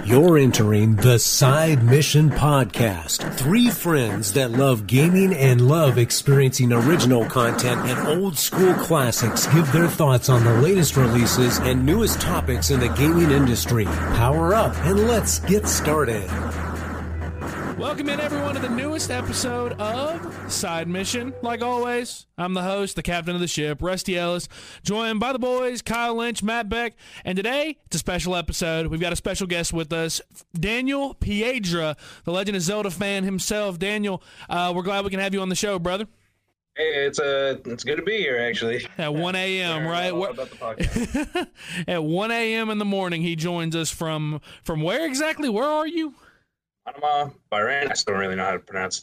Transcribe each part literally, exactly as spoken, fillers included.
You're entering the Side Mission Podcast. Three friends that love gaming and love experiencing original content and old school classics give their thoughts on the latest releases and newest topics in the gaming industry. Power up and let's get started. Welcome in, everyone, to the newest episode of Side Mission. Like always, I'm the host, the captain of the ship, Rusty Ellis, joined by the boys, Kyle Lynch, Matt Beck, and today, it's a special episode. We've got a special guest with us, Daniel Piedra, the Legend of Zelda fan himself. Daniel, uh, we're glad we can have you on the show, brother. Hey, it's uh, it's good to be here, actually. At one a.m., right? All about the podcast. At one a.m. in the morning, he joins us from, from where exactly? Where are you? Panama, Bahrain. I still don't really know how to pronounce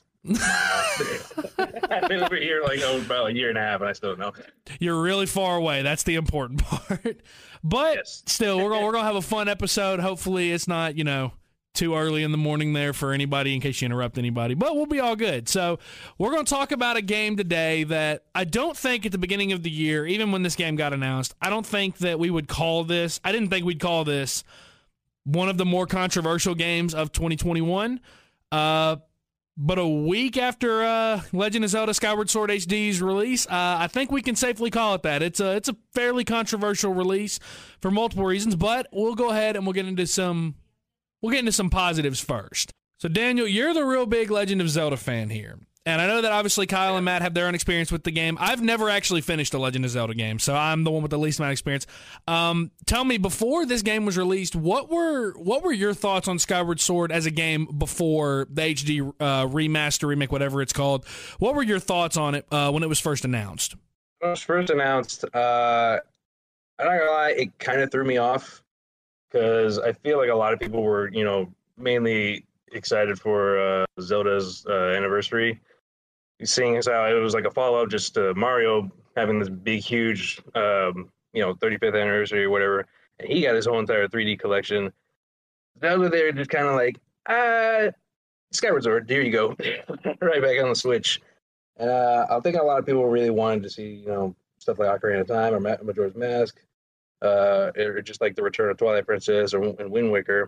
it. I've been over here like oh, about a year and a half, and I still don't know. You're really far away. That's the important part. But Yes. still, we're gonna we're gonna have a fun episode. Hopefully, it's not you know too early in the morning there for anybody in case you interrupt anybody. But we'll be all good. So we're gonna talk about a game today that I don't think at the beginning of the year, even when this game got announced, I don't think that we would call this. I didn't think we'd call this one of the more controversial games of twenty twenty-one. Uh, but a week after uh, Legend of Zelda Skyward Sword H D's release, uh, I think we can safely call it that. It's a, it's a fairly controversial release for multiple reasons, but we'll go ahead and we'll get into some we'll get into some positives first. So, Daniel, you're the real big Legend of Zelda fan here. And I know that obviously Kyle and Matt have their own experience with the game. I've never actually finished a Legend of Zelda game, so I'm the one with the least amount of experience. Um, tell me, before this game was released, what were what were your thoughts on Skyward Sword as a game before the H D uh, remaster, remake, whatever it's called? What were your thoughts on it uh, when it was first announced? When it was first announced, uh, I'm not gonna lie, it kind of threw me off because I feel like a lot of people were, you know, mainly excited for uh, Zelda's uh, anniversary. Seeing as how it was like a follow-up just to Mario having this big, huge, um, you know, thirty-fifth anniversary or whatever, and he got his whole entire three D collection. Zelda there just kind of like, ah, Skyward Sword, here you go, right back on the Switch. And uh, I think a lot of people really wanted to see, you know, stuff like Ocarina of Time or Ma- Majora's Mask, uh, or just like the Return of Twilight Princess or and Wind Waker.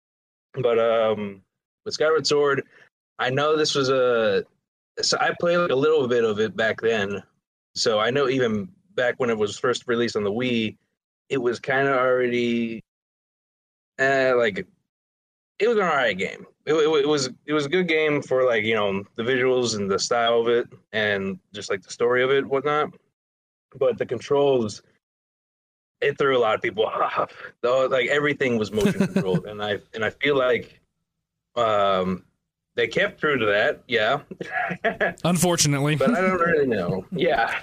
But um, with Skyward Sword, I know this was a So I played like a little bit of it back then. So I know even back when it was first released on the Wii, it was kind of already uh, like it was an alright game. It, it, it was it was a good game for like you know the visuals and the style of it and just like the story of it, whatnot. But the controls, it threw a lot of people off. Though like everything was motion controlled, and I and I feel like um. They kept true to that, yeah. Unfortunately. But I don't really know. Yeah.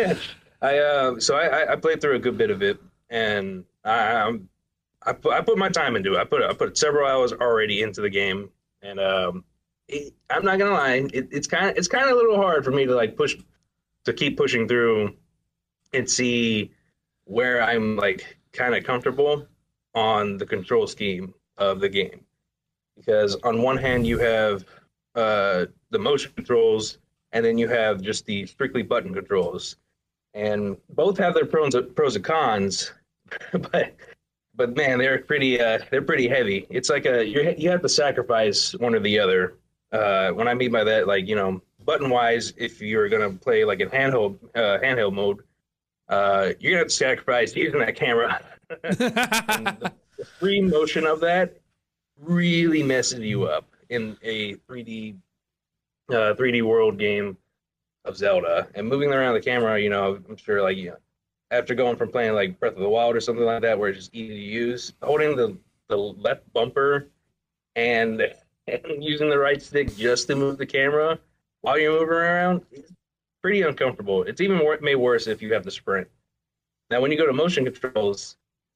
I uh, so I, I played through a good bit of it, and I um, I put I put my time into it. I put I put several hours already into the game, and um, it, I'm not gonna lie, it, it's kind of it's kind of a little hard for me to like push to keep pushing through and see where I'm like kind of comfortable on the control scheme of the game. Because on one hand, you have uh, the motion controls, and then you have just the strictly button controls. And both have their pros, pros and cons, but but man, they're pretty uh, they're pretty heavy. It's like a you you have to sacrifice one or the other. Uh, when I mean by that, like you know, button wise, if you're gonna play like in handheld uh, handheld mode, uh, you're gonna have to sacrifice using that camera. And the, the free motion of that really messes you up in a three D uh, three D world game of Zelda. And moving around the camera, you know, I'm sure like you know, after going from playing like Breath of the Wild or something like that, where it's just easy to use, holding the, the left bumper and, and using the right stick just to move the camera while you're moving around, it's pretty uncomfortable. It's even wor- made worse if you have the sprint. Now, when you go to motion controls,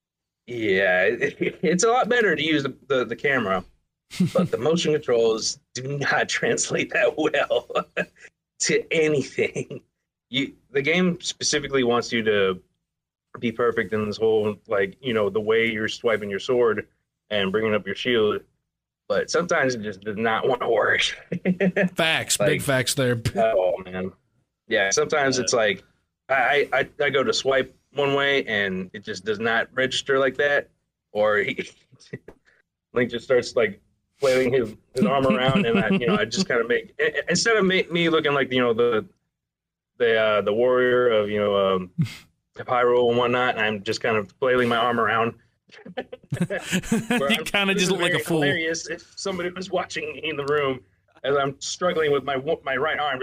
yeah, it, it's a lot better to use the, the, the camera, but the motion controls do not translate that well to anything. You, the game specifically wants you to be perfect in this whole, like, you know, the way you're swiping your sword and bringing up your shield, but sometimes it just does not want to work. Facts, like, big facts there. Oh, man. Yeah, sometimes it's like, I, I, I go to swipe one way and it just does not register like that, or Link just starts like flailing his, his arm around, and I, you know, I just kind of make instead of me, me looking like you know the the uh, the warrior of you know um, Hyrule and whatnot, I'm just kind of flailing my arm around. You kind of just look like a fool. Hilarious if somebody was watching me in the room as I'm struggling with my my right arm.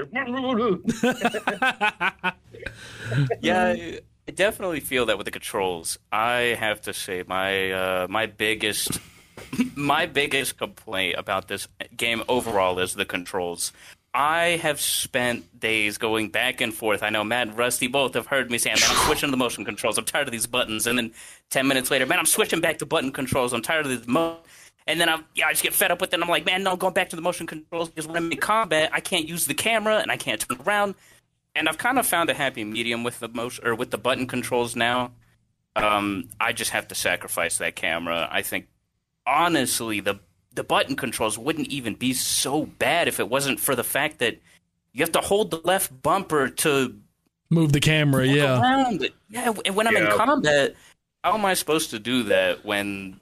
Yeah, I definitely feel that with the controls. I have to say my uh, my biggest my biggest complaint about this game overall is the controls. I have spent days going back and forth. I know Matt and Rusty both have heard me say, man, I'm switching to the motion controls. I'm tired of these buttons. And then ten minutes later, man, I'm switching back to button controls. I'm tired of these mo And then I'm, yeah, I just get fed up with it. And I'm like, man, no, I'm going back to the motion controls because when I'm in combat, I can't use the camera and I can't turn around. And I've kind of found a happy medium with the motion or with the button controls now. Um, I just have to sacrifice that camera. I think, honestly, the the button controls wouldn't even be so bad if it wasn't for the fact that you have to hold the left bumper to move the camera. Yeah, around. Yeah. And when I'm yeah. in combat, how am I supposed to do that when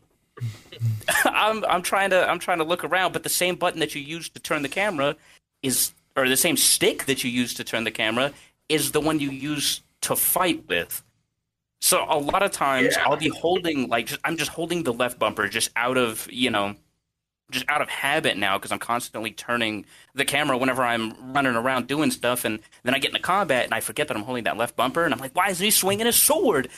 I'm I'm trying to I'm trying to look around? But the same button that you use to turn the camera is. Or the same stick that you use to turn the camera is the one you use to fight with. So a lot of times yeah. I'll be holding, like, just, I'm just holding the left bumper just out of, you know, just out of habit now because I'm constantly turning the camera whenever I'm running around doing stuff. And then I get into combat and I forget that I'm holding that left bumper. And I'm like, why is he swinging his sword?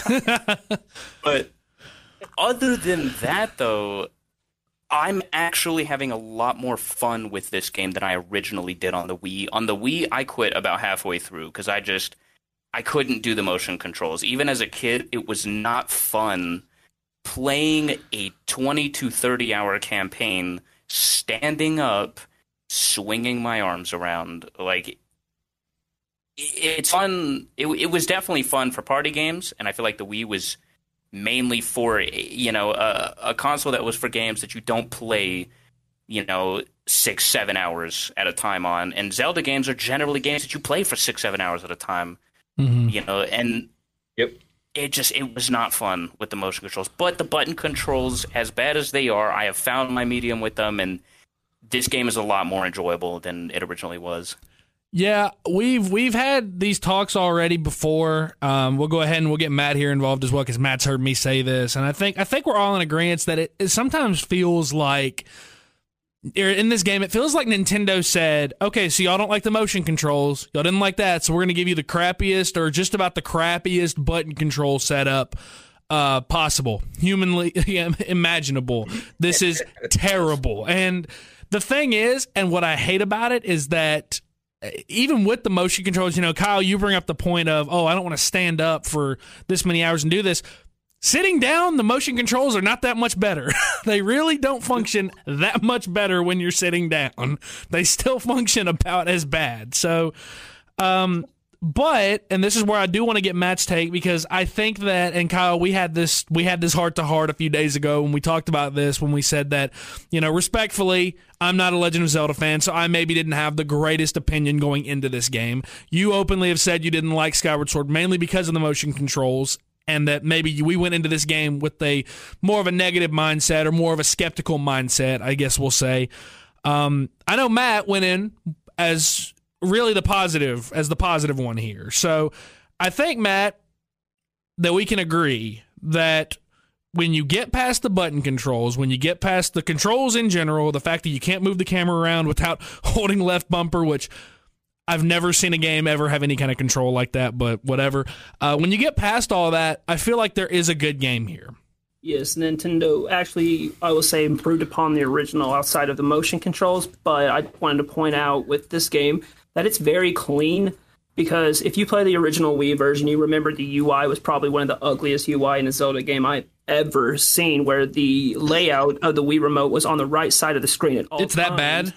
But other than that, though, I'm actually having a lot more fun with this game than I originally did on the Wii. On the Wii, I quit about halfway through because I just, I couldn't do the motion controls. Even as a kid, it was not fun playing a twenty to thirty hour campaign, standing up, swinging my arms around. Like, it's fun. It, it was definitely fun for party games, and I feel like the Wii was mainly for, you know, a, a console that was for games that you don't play, you know, six, seven hours at a time on. And Zelda games are generally games that you play for six, seven hours at a time, mm-hmm. you know, and yep. it just, it was not fun with the motion controls. But the button controls, as bad as they are, I have found my medium with them, and this game is a lot more enjoyable than it originally was. Yeah, we've we've had these talks already before. Um, we'll go ahead and we'll get Matt here involved as well because Matt's heard me say this, and I think I think we're all in agreement that it, it sometimes feels like in this game it feels like Nintendo said, "Okay, so y'all don't like the motion controls, y'all didn't like that, so we're gonna give you the crappiest or just about the crappiest button control setup uh, possible, humanly imaginable. This is terrible." And the thing is, and what I hate about it is that. Even with the motion controls, you know, Kyle, you bring up the point of, oh, I don't want to stand up for this many hours and do this. Sitting down, the motion controls are not that much better. They really don't function that much better when you're sitting down. They still function about as bad. So, um, but, and this is where I do want to get Matt's take because I think that, and Kyle, we had this, we had this heart to heart a few days ago when we talked about this, when we said that, you know, respectfully, I'm not a Legend of Zelda fan, so I maybe didn't have the greatest opinion going into this game. You openly have said you didn't like Skyward Sword mainly because of the motion controls, and that maybe we went into this game with a more of a negative mindset or more of a skeptical mindset, I guess we'll say. Um, I know Matt went in as really the positive, as the positive one here. So I think, Matt, that we can agree that when you get past the button controls, when you get past the controls in general, the fact that you can't move the camera around without holding left bumper, which I've never seen a game ever have any kind of control like that, but whatever. Uh, when you get past all that, I feel like there is a good game here. Yes, Nintendo actually, I will say, improved upon the original outside of the motion controls, but I wanted to point out with this game that it's very clean, because if you play the original Wii version, you remember the U I was probably one of the ugliest U I in a Zelda game I've ever seen, where the layout of the Wii remote was on the right side of the screen at all It's times. that bad?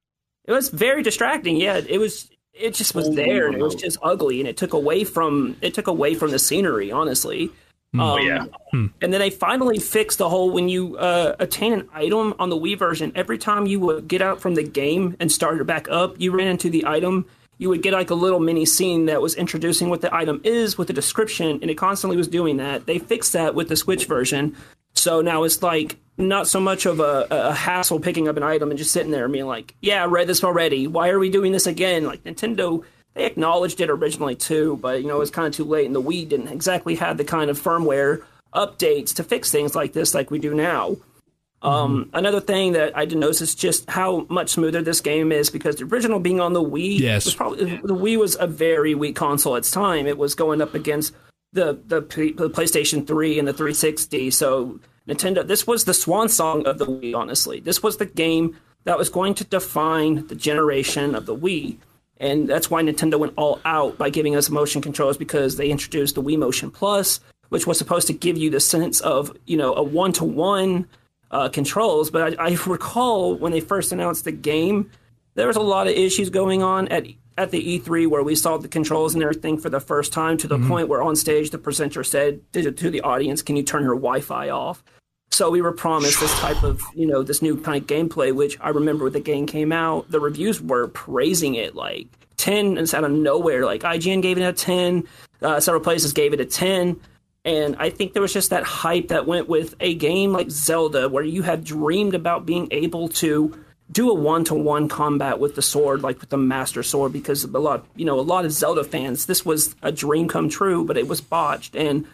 It was very distracting, yeah. It was. It just was there, and it was just ugly, and it took away from it took away from the scenery, honestly. Oh, um, yeah. Hmm. And then they finally fixed the whole, when you uh, attain an item on the Wii version, every time you would get out from the game and start it back up, you ran into the item, you would get like a little mini scene that was introducing what the item is with a description, and it constantly was doing that. They fixed that with the Switch version. So now it's like, not so much of a, a hassle picking up an item and just sitting there and being like, yeah, I read this already. Why are we doing this again? Like Nintendo, they acknowledged it originally too, but you know, it was kind of too late, and the Wii didn't exactly have the kind of firmware updates to fix things like this like we do now. Mm-hmm. Um, another thing that I did notice is just how much smoother this game is, because the original being on the Wii, yes. was probably the Wii was a very weak console at its time. It was going up against the the, the PlayStation three and the three sixty, so Nintendo, this was the swan song of the Wii, honestly. This was the game that was going to define the generation of the Wii. And that's why Nintendo went all out by giving us motion controls, because they introduced the Wii Motion Plus, which was supposed to give you the sense of, you know, a one-to-one uh, controls. But I, I recall when they first announced the game, there was a lot of issues going on at at the E three where we saw the controls and everything for the first time, to the mm-hmm. point where on stage the presenter said to, to the audience, can you turn your Wi-Fi off? So we were promised this type of, you know, this new kind of gameplay, which I remember when the game came out, the reviews were praising it like ten, and it's out of nowhere. Like I G N gave it a ten, uh, several places gave it a ten. And I think there was just that hype that went with a game like Zelda, where you had dreamed about being able to do a one-to-one combat with the sword, like with the Master Sword, because a lot, you know, a lot of Zelda fans, this was a dream come true, but it was botched. And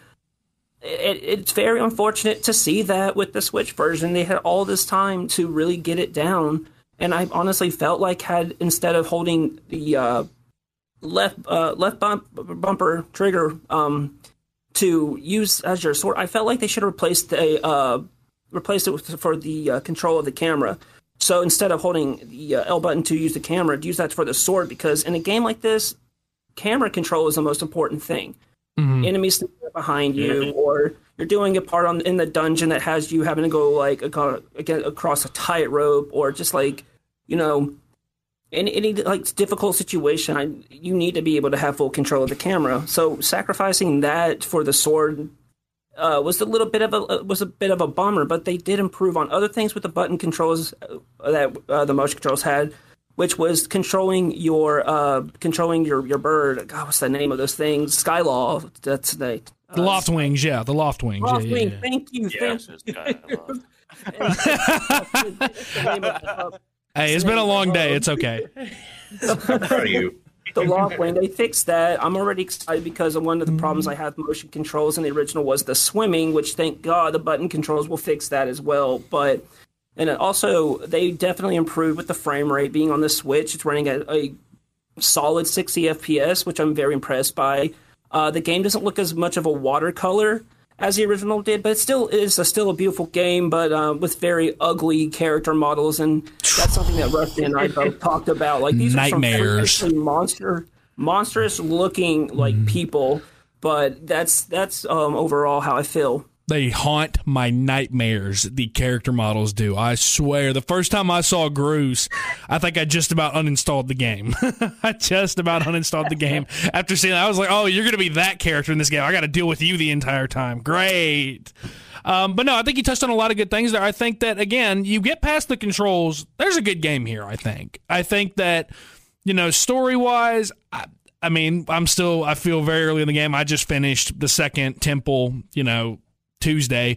it, it's very unfortunate to see that with the Switch version. They had all this time to really get it down, and I honestly felt like had instead of holding the uh, left uh, left bump, bumper trigger um, to use as your sword, I felt like they should have replaced a uh, replaced it with, for the uh, control of the camera. So instead of holding the uh, L button to use the camera, use that for the sword, because in a game like this, camera control is the most important thing. Mm-hmm. Enemies behind you, or you're doing a part on in the dungeon that has you having to go like across a tightrope, or just like, you know, any any like difficult situation, I, you need to be able to have full control of the camera. So sacrificing that for the sword Uh, was a little bit of a uh, was a bit of a bummer, but they did improve on other things with the button controls uh, that uh, the motion controls had, which was controlling your uh, controlling your, your bird. God, what's the name of those things? Skylaw. That's the uh, the loft wings. Yeah, the loft wings. Loft yeah, wing. Yeah, yeah. Thank you. Yes, thank you. Hey, it's been a long day. It's okay. I'm proud of you. The loft wing, they fixed that. I'm already excited because of one of the problems I had with motion controls in the original was the swimming, which thank God the button controls will fix that as well. But and also they definitely improved with the frame rate being on the Switch. It's running at a solid sixty F P S, which I'm very impressed by. Uh, the game doesn't look as much of a watercolor as the original did, but it still is a, still a beautiful game, but uh, with very ugly character models, and that's something that Rusty and I both talked about. Like these Nightmares. are some monster, monstrous looking like mm. people, but that's that's um, overall how I feel. They haunt my nightmares, the character models do. I swear, the first time I saw Groose, I think I just about uninstalled the game. I just about uninstalled the game. After seeing that, I was like, oh, you're going to be that character in this game. I got to deal with you the entire time. Great. Um, but no, I think you touched on a lot of good things there. I think that, again, you get past the controls, there's a good game here, I think. I think that, you know, story-wise, I, I mean, I'm still, I feel very early in the game. I just finished the second temple, you know, Tuesday.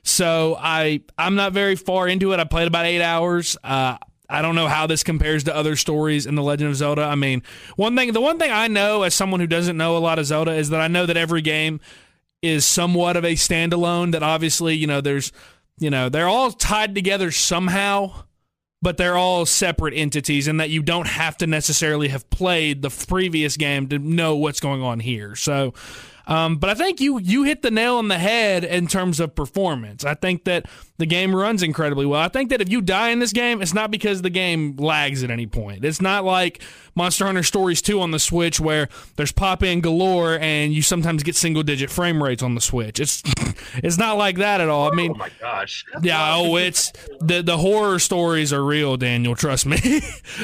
So I, I'm not very far into it. I played about eight hours. Uh, I don't know how this compares to other stories in The Legend of Zelda. I mean, one thing, the one thing I know as someone who doesn't know a lot of Zelda is that I know that every game is somewhat of a standalone, that obviously, you know, there's, you know, they're all tied together somehow, but they're all separate entities, and that you don't have to necessarily have played the previous game to know what's going on here. So, Um, but I think you you hit the nail on the head in terms of performance. I think that the game runs incredibly well. I think that if you die in this game, it's not because the game lags at any point. It's not like Monster Hunter Stories two on the Switch where there's pop-in galore and you sometimes get single-digit frame rates on the Switch. It's it's not like that at all. I mean, oh my gosh. Yeah, oh, it's the the horror stories are real, Daniel. Trust me.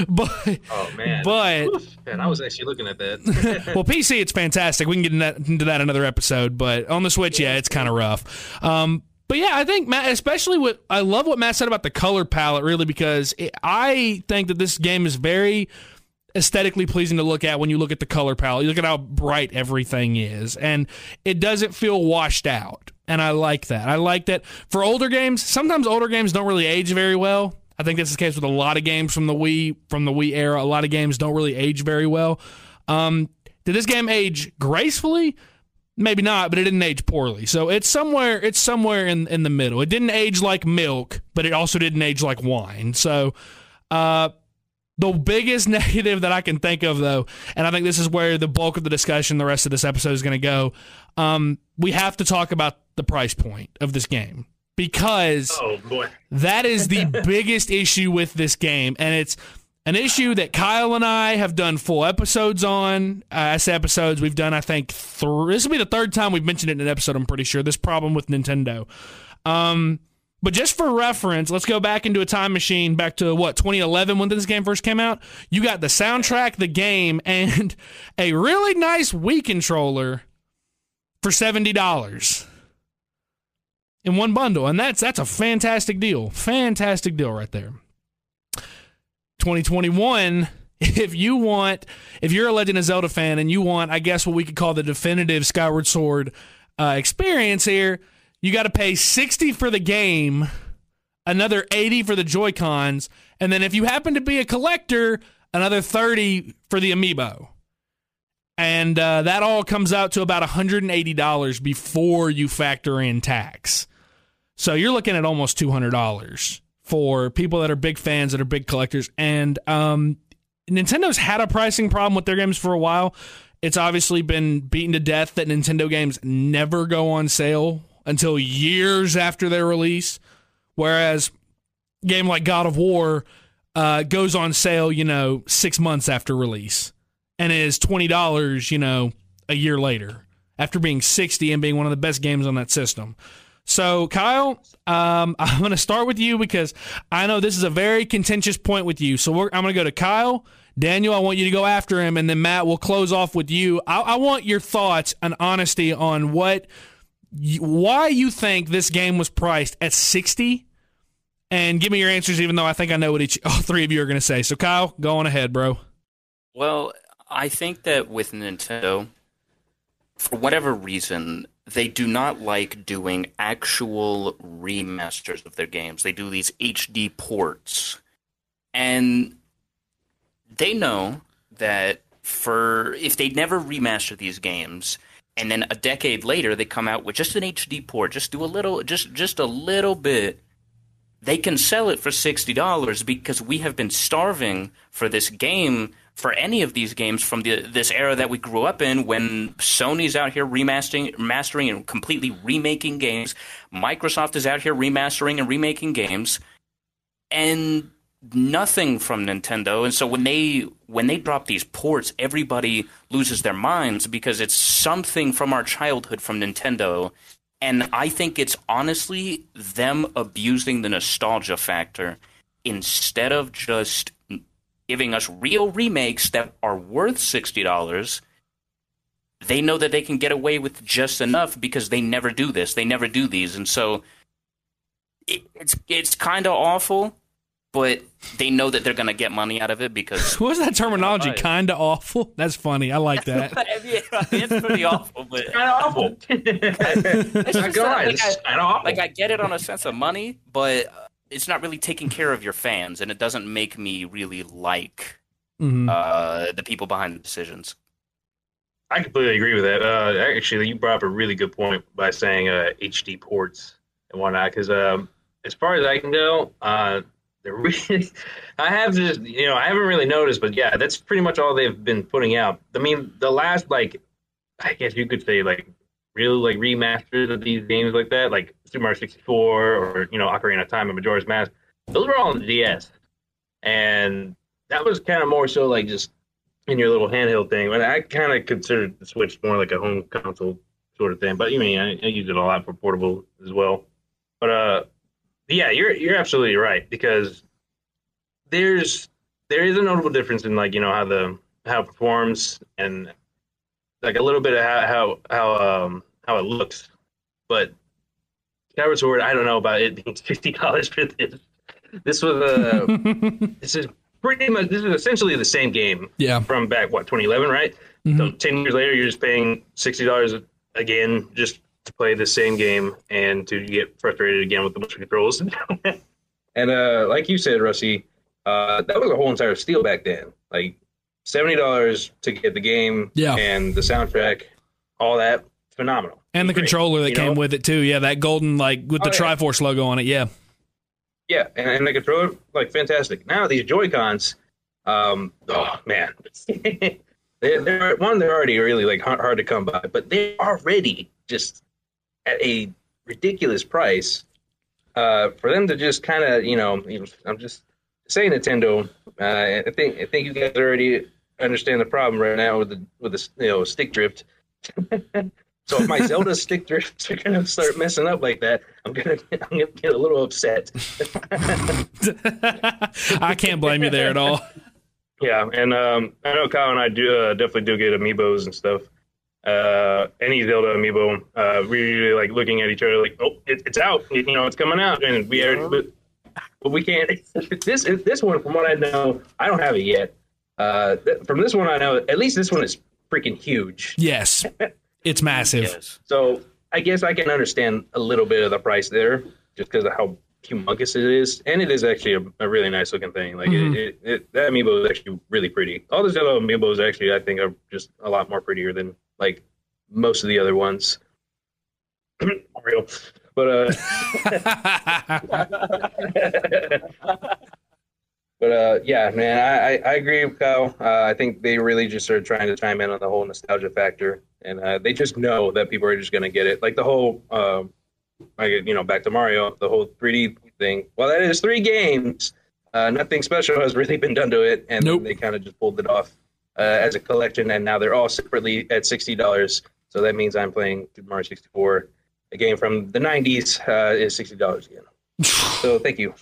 but oh man, but man, I was actually looking at that. Well, P C it's fantastic. We can get into that, into that another episode, but on the Switch, yeah, it's kind of rough. Um, but yeah, I think Matt, especially what I love what Matt said about the color palette, really, because it, I think that this game is very aesthetically pleasing to look at when you look at the color palette. You look at how bright everything is, and it doesn't feel washed out. And I like that. I like that for older games. Sometimes older games don't really age very well. I think that's the case with a lot of games from the Wii, from the Wii era. A lot of games don't really age very well. Um, did this game age gracefully? Maybe not, but it didn't age poorly. So it's somewhere it's somewhere in, in the middle. It didn't age like milk, but it also didn't age like wine. So uh, the biggest negative that I can think of, though, and I think this is where the bulk of the discussion the rest of this episode is going to go, um, we have to talk about the price point of this game. Because oh, boy. that is the biggest issue with this game, and it's an issue that Kyle and I have done full episodes on. Uh, I say episodes, we've done, I think, three. This will be the third time we've mentioned it in an episode, I'm pretty sure, this problem with Nintendo. Um, but just for reference, let's go back into a time machine, back to, what, twenty eleven when this game first came out? You got the soundtrack, the game, and a really nice Wii controller for seventy dollars. In one bundle, and that's that's a fantastic deal. Fantastic deal right there. twenty twenty-one, if you want, if you're a Legend of Zelda fan and you want, I guess what we could call the definitive Skyward Sword uh, experience here, you got to pay sixty dollars for the game, another eighty dollars for the Joy-Cons, and then if you happen to be a collector, another thirty dollars for the Amiibo. And uh, that all comes out to about one hundred eighty dollars before you factor in tax. So you're looking at almost two hundred dollars for people that are big fans, that are big collectors. And um, Nintendo's had a pricing problem with their games for a while. It's obviously been beaten to death that Nintendo games never go on sale until years after their release, whereas a game like God of War uh, goes on sale, you know, six months after release and is twenty dollars, you know, a year later after being sixty dollars and being one of the best games on that system. So, Kyle, um, I'm going to start with you because I know this is a very contentious point with you. So we're, I'm going to go to Kyle. Daniel, I want you to go after him, and then Matt, we'll close off with you. I, I want your thoughts and honesty on what, you, why you think this game was priced at sixty, and give me your answers, even though I think I know what each all three of you are going to say. So, Kyle, go on ahead, bro. Well, I think that with Nintendo, for whatever reason, they do not like doing actual remasters of their games. They do these H D ports. And they know that for if they never remaster these games, and then a decade later they come out with just an H D port, just do a little just just a little bit, they can sell it for sixty dollars because we have been starving for this game, for any of these games from the this era that we grew up in, when Sony's out here remastering mastering and completely remaking games. Microsoft is out here remastering and remaking games, and nothing from Nintendo. And so when they when they drop these ports, everybody loses their minds because it's something from our childhood from Nintendo. And I think it's honestly them abusing the nostalgia factor instead of just giving us real remakes that are worth sixty dollars. They know that they can get away with just enough because they never do this. They never do these. And so it, it's it's kind of awful, but they know that they're going to get money out of it because... What was that terminology? Kind of awful? That's funny. I like that. Yeah, it's pretty awful, but... It's kind of awful. It's not gonna lie, it's kind of awful. Like, I get it on a sense of money, but it's not really taking care of your fans, and it doesn't make me really like mm-hmm. uh, the people behind the decisions. I completely agree with that. Uh, actually, you brought up a really good point by saying uh, H D ports and whatnot, because um, as far as I can go... Uh, They're really, I have just, you know, I haven't really noticed, but yeah, that's pretty much all they've been putting out. I mean, the last, like, I guess you could say, like, real, like, remasters of these games like that, like Super Mario sixty-four or, you know, Ocarina of Time and Majora's Mask, those were all on the D S. And that was kind of more so, like, just in your little handheld thing. But I kind of considered the Switch more like a home console sort of thing. But, you mean, I, I use it a lot for portable as well. But, uh, yeah, you're you're absolutely right, because there's there is a notable difference in, like, you know, how the how it performs and like a little bit of how how how um how it looks. But Skyward Sword, I don't know about it being sixty dollars for this. This was a this is pretty much this is essentially the same game. Yeah. From back what twenty eleven, right? Mm-hmm. So ten years later, you're just paying sixty dollars again, just to play the same game and to get frustrated again with the motion controls. And uh, like you said, Rusty, uh, that was a whole entire steal back then. Like seventy dollars to get the game yeah. and the soundtrack, all that, phenomenal. And the Great. controller that you came know? with it too. Yeah, that golden, like, with the oh, yeah. Triforce logo on it. Yeah. Yeah, and, and the controller, like, fantastic. Now these Joy-Cons, um, oh, man. they're, they're, one, they're already really, like, hard, hard to come by, but they're already just at a ridiculous price. Uh, for them to just kind of, you know, I'm just saying Nintendo, uh, I think I think you guys already understand the problem right now with the, with the you know, stick drift. So if my Zelda stick drifts are gonna start messing up like that, I'm gonna I'm gonna get a little upset. I can't blame you there at all. Yeah, and um, I know Kyle and I do uh, definitely do get amiibos and stuff. Uh, any Zelda amiibo, uh, really, really like looking at each other like, oh, it, it's out, you know, it's coming out, and we are, but, but we can't. This this one, from what I know, I don't have it yet. Uh, th- from this one, I know at least this one is freaking huge. Yes. It's massive. Yes. So I guess I can understand a little bit of the price there, just because of how humongous it is, and it is actually a, a really nice looking thing. Like mm-hmm. it, it, it, that amiibo is actually really pretty. All the Zelda amiibos actually, I think, are just a lot more prettier than like most of the other ones. Real, but uh, but uh, yeah, man, I, I agree with Kyle. Uh, I think they really just are trying to chime in on the whole nostalgia factor. And uh, they just know that people are just going to get it. Like the whole, uh, like, you know, back to Mario, the whole three D thing. Well, that is three games. Uh, nothing special has really been done to it. And nope. they kind of just pulled it off uh, as a collection. And now they're all separately at sixty dollars. So that means I'm playing Mario sixty-four. A game from the nineties uh, is sixty dollars again. So thank you.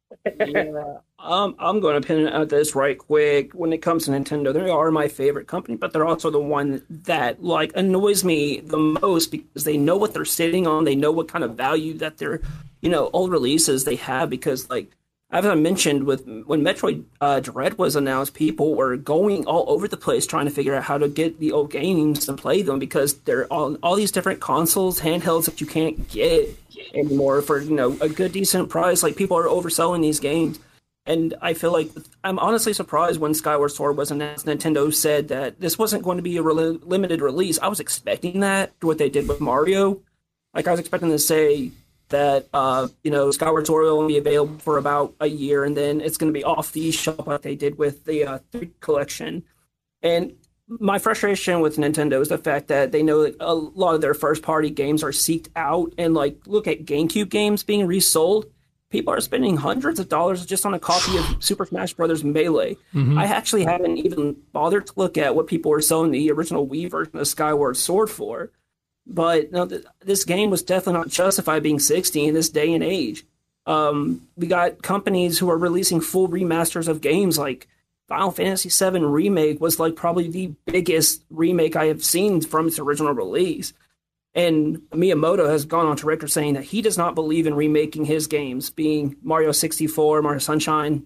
Yeah, um, I'm going to pin out this right quick. When it comes to Nintendo, they are my favorite company, but they're also the one that like annoys me the most because they know what they're sitting on. They know what kind of value that their, you know, old releases they have. Because like as I mentioned, with when Metroid uh, Dread was announced, people were going all over the place trying to figure out how to get the old games and play them because they're on all these different consoles, handhelds that you can't get anymore for, you know, a good decent price. Like people are overselling these games, and I feel like I'm honestly surprised when Skyward Sword was announced. Nintendo said that this wasn't going to be a re- limited release. I was expecting that, what they did with Mario. Like I was expecting to say that uh, you know, Skyward Sword will only be available for about a year, and then it's going to be off the shelf like they did with the uh, three collection. And my frustration with Nintendo is the fact that they know that a lot of their first-party games are seeked out, and like look at GameCube games being resold. People are spending hundreds of dollars just on a copy of Super Smash Bros. Melee. Mm-hmm. I actually haven't even bothered to look at what people were selling the original Wii version of Skyward Sword for. But no, th- this game was definitely not justified being sixty in this day and age. Um, we got companies who are releasing full remasters of games like Final Fantasy seven Remake was like probably the biggest remake I have seen from its original release. And Miyamoto has gone on to record saying that he does not believe in remaking his games, being Mario sixty-four, Mario Sunshine,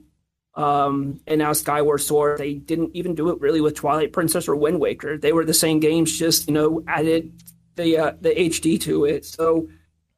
um, and now Skyward Sword. They didn't even do it really with Twilight Princess or Wind Waker. They were the same games, just, you know, added the uh, the H D to it. So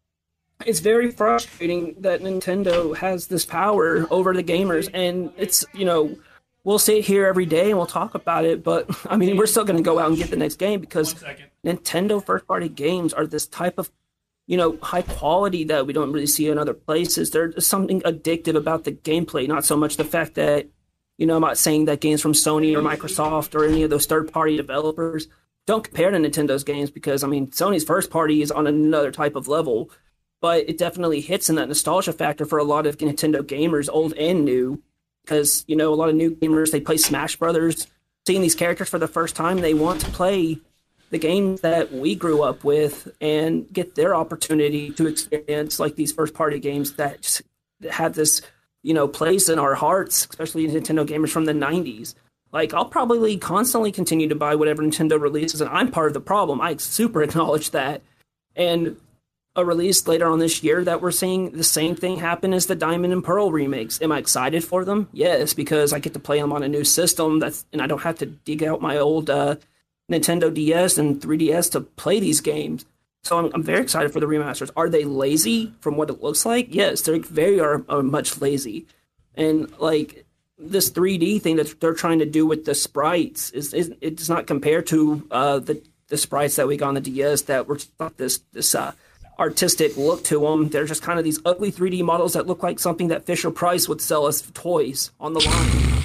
it's very frustrating that Nintendo has this power over the gamers, and it's, you know, we'll sit here every day and we'll talk about it, but I mean, we're still going to go out and get the next game because Nintendo first-party games are this type of, you know, high quality that we don't really see in other places. There's something addictive about the gameplay, not so much the fact that, you know, I'm not saying that games from Sony or Microsoft or any of those third-party developers don't compare to Nintendo's games because, I mean, Sony's first party is on another type of level, but it definitely hits in that nostalgia factor for a lot of Nintendo gamers, old and new. Because, you know, a lot of new gamers, they play Smash Brothers, seeing these characters for the first time, they want to play the games that we grew up with and get their opportunity to experience like these first-party games that just have this, you know, place in our hearts, especially Nintendo gamers from the nineties. Like, I'll probably constantly continue to buy whatever Nintendo releases, and I'm part of the problem. I super acknowledge that. And a release later on this year that we're seeing the same thing happen as the Diamond and Pearl remakes. Am I excited for them? Yes, because I get to play them on a new system, that's and I don't have to dig out my old uh, Nintendo D S and three D S to play these games. So I'm, I'm very excited for the remasters. Are they lazy from what it looks like? Yes, they're very are, are much lazy. And like this three D thing that they're trying to do with the sprites is, is it does not compare to uh, the the sprites that we got on the D S that were like this this uh, artistic look to them. They're just kind of these ugly three D models that look like something that Fisher Price would sell as toys on the line.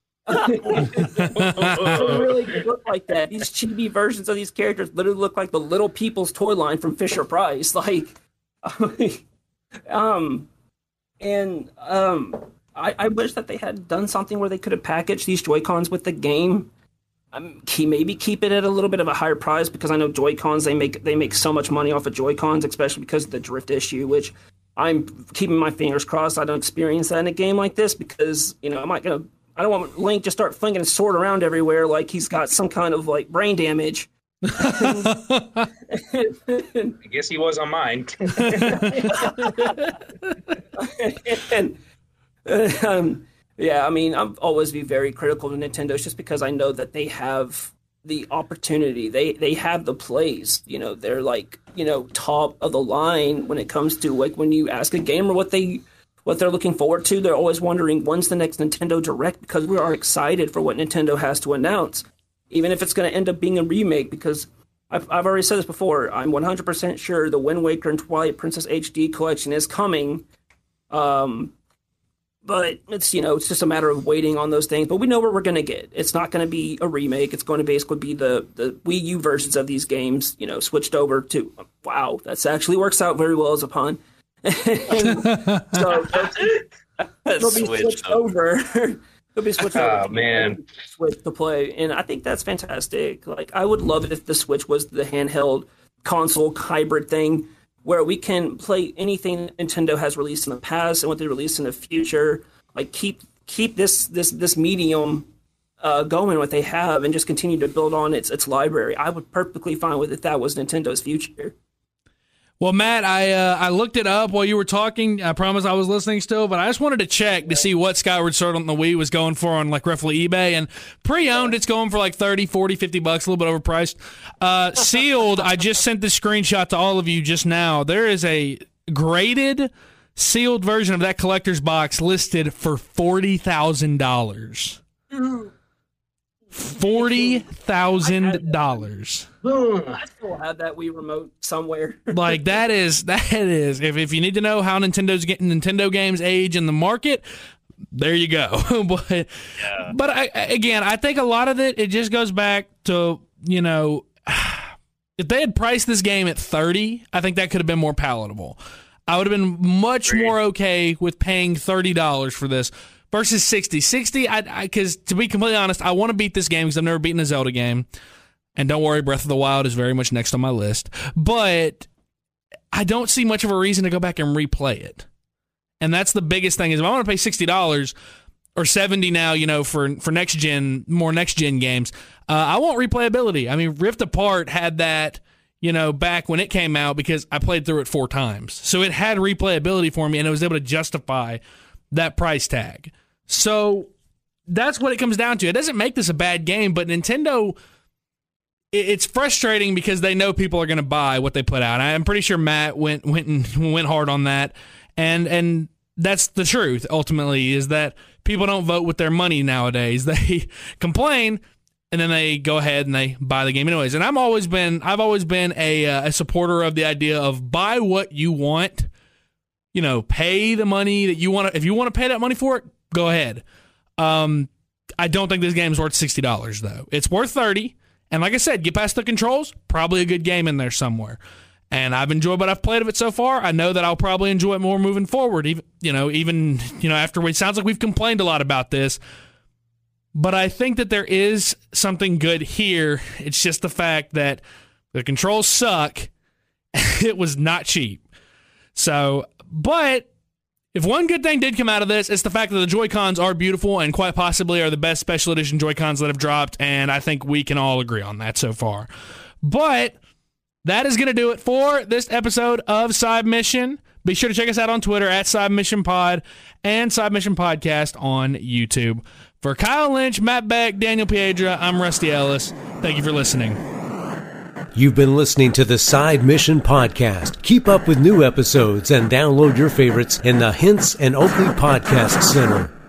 They really look like that. These chibi versions of these characters literally look like the Little People's toy line from Fisher Price. Like, um, and um, I, I wish that they had done something where they could have packaged these Joy-Cons with the game. Um, key, maybe keep it at a little bit of a higher price because I know Joy-Cons they make they make so much money off of Joy-Cons, especially because of the drift issue, which I'm keeping my fingers crossed I don't experience that in a game like this because you know I'm not gonna. I don't want Link to start flinging his sword around everywhere like he's got some kind of like brain damage. I guess he was on mine. and, um, yeah, I mean, I've always be very critical to Nintendo just because I know that they have the opportunity. They they have the plays. You know, they're like, you know, top of the line when it comes to like when you ask a gamer what they what they're looking forward to, they're always wondering when's the next Nintendo Direct because we are excited for what Nintendo has to announce, even if it's going to end up being a remake. Because I've, I've already said this before, I'm one hundred percent sure the Wind Waker and Twilight Princess H D collection is coming. Um, but it's, you know, it's just a matter of waiting on those things. But we know what we're going to get. It's not going to be a remake. It's going to basically be the, the Wii U versions of these games, you know, switched over to, wow, that actually works out very well as a pun. So they'll be switched over. They'll be switched over. Oh man, Switch to play, and I think that's fantastic. Like I would love it if the Switch was the handheld console hybrid thing, where we can play anything Nintendo has released in the past and what they release in the future. Like keep keep this this this medium uh, going, what they have, and just continue to build on its its library. I would perfectly fine with if that was Nintendo's future. Well, Matt, I uh, I looked it up while you were talking. I promise I was listening still, but I just wanted to check to see what Skyward Sword on the Wii was going for on like roughly eBay. And pre-owned, it's going for like thirty, forty, fifty bucks, a little bit overpriced. Uh, sealed, I just sent the screenshot to all of you just now. There is a graded sealed version of that collector's box listed for forty thousand dollars. forty thousand dollars. I still have that Wii remote somewhere. Like that is that is if if you need to know how Nintendo's getting Nintendo games age in the market, there you go. but Yeah. but I, again, I think a lot of it it just goes back to, you know, if they had priced this game at thirty, I think that could have been more palatable. I would have been much more okay with paying thirty dollars for this versus sixty. sixty, I because to be completely honest, I want to beat this game because I've never beaten a Zelda game. And don't worry, Breath of the Wild is very much next on my list. But I don't see much of a reason to go back and replay it. And that's the biggest thing is if I want to pay sixty dollars or seventy dollars now, you know, for, for next gen, more next gen games, uh, I want replayability. I mean, Rift Apart had that, you know, back when it came out because I played through it four times. So it had replayability for me and I was able to justify that price tag. So that's what it comes down to. It doesn't make this a bad game, but Nintendo, it's frustrating because they know people are going to buy what they put out. I'm pretty sure Matt went went and went hard on that, and and that's the truth. Ultimately, is that people don't vote with their money nowadays. They complain, and then they go ahead and they buy the game anyways. And I'm always been I've always been a uh, a supporter of the idea of buy what you want. You know, pay the money that you want to. If you want to pay that money for it, go ahead. Um, I don't think this game is worth sixty dollars though. It's worth thirty. And like I said, get past the controls, probably a good game in there somewhere. And I've enjoyed what I've played of it so far. I know that I'll probably enjoy it more moving forward. Even you know, even you know, after it sounds like we've complained a lot about this. But I think that there is something good here. It's just the fact that the controls suck. It was not cheap. So, but if one good thing did come out of this, it's the fact that the Joy-Cons are beautiful and quite possibly are the best special edition Joy-Cons that have dropped, and I think we can all agree on that so far. But that is going to do it for this episode of Side Mission. Be sure to check us out on Twitter at Side Mission Pod and Side Mission Podcast on YouTube. For Kyle Lynch, Matt Beck, Daniel Piedra, I'm Rusty Ellis. Thank you for listening. You've been listening to the Side Mission Podcast. Keep up with new episodes and download your favorites in the Hints and Oakley Podcast Center.